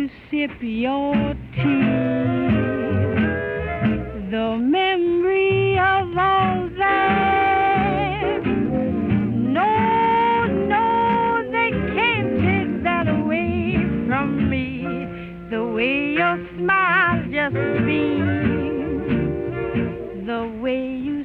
you sip your tea. The memory of all that. No, no, they can't take that away from me. The way your smile just beams, the way you